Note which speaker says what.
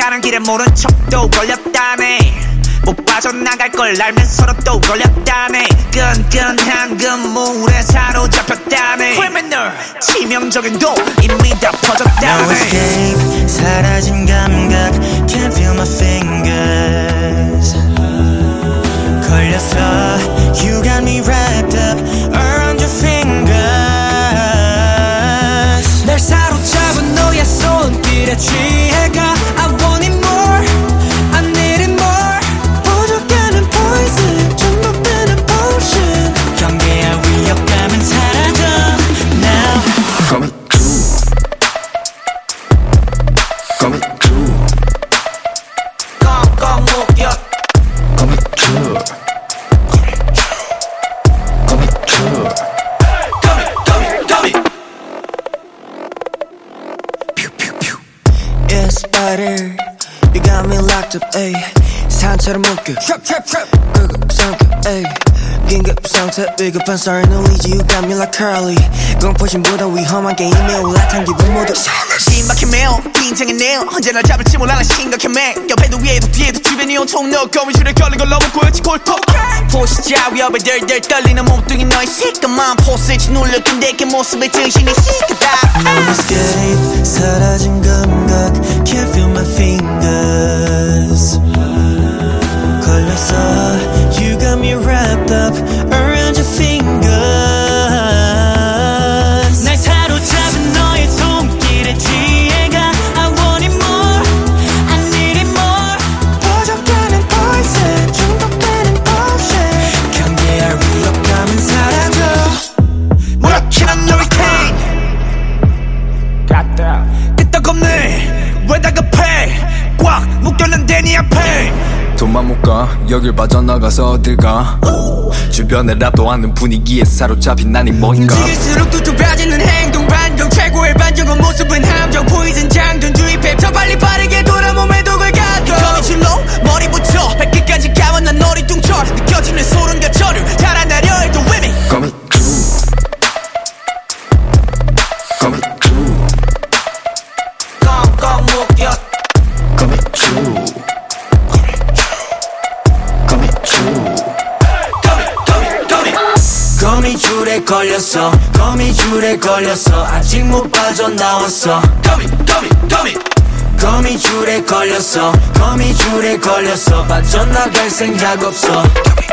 Speaker 1: 가는 길에 모른 척도 걸렸다네. 못 빠져나갈 걸 알면서도 또 걸렸다네. 끈끈한 그물에 사로잡혔다네. criminal 치명적인 도 이미 다 퍼졌다네.
Speaker 2: No escape 사라진 감각 Can't feel my fingers 걸렸어 You got me wrapped up around your fingers 날 사로잡은 너의 손길에 취해가 I want it more I need it more 부족하는 poison 중독되는 potion 경계할 위협감은 사라져 Now
Speaker 3: Coming true Coming true
Speaker 1: 꽁꽁 묶여
Speaker 3: Coming true Coming true
Speaker 2: Yeah, spider, you got me locked up, ayy. 산처럼 묶여, 끄급 상태, ayy. 긴급 상태, 비급한 썰 놀리지. You got me like Curly. 공포심보다 위험한 게임에 올라탄 기분 모두
Speaker 1: 신박해 매우 긴장해 내요. 언제 날 잡을지 몰라 난 심각해 매. 옆에도 위에도 뒤에도 주변이 온통 너 거미줄에 걸린 걸 너무 꼬였지 골통. 포시자 위협에 덜덜 떨리는 몸뚱이 너의 시커먼 포스지 눌렸던 내게 모습에 정신이 시끄다.
Speaker 2: No escape 사라진 감각 Can't feel my fingers 걸렸어 You got me wrapped up around your fingers 날 사로잡은 너의 손길에 취해가 I want it more I need it more 부족하는 poison 중독되는 potion 경계할 위협감은 사라져
Speaker 1: 무력치는 hurricane 끄떡없네 왜 다급해 꽉 묶였는데 네 앞에
Speaker 3: 돈만 못 가 여길 빠져나가서 어딜 가 주변에 랍도 않는 분위기에 사로잡힌 난이 뭐인가
Speaker 1: 움직일수록 또 좁아지는 행동 반경 최고의 반전은 모습은 함정 포이즌 장전 주입해 더 빨리 빠르게 돌아 몸에 독을 가둬 거미줄로 머리부터 발끝까지 감은 난 어리둥절 느껴지는 소름 겨처럼 달아나려 해도 위미
Speaker 3: Coming true Coming true
Speaker 1: 꽁꽁 묶여
Speaker 3: Coming true Coming true
Speaker 2: 거미줄에 걸렸어 거미줄에 걸렸어 아직 못 빠져나왔어 거미줄에 걸렸어 거미줄에 걸렸어 빠져나갈 생각 없어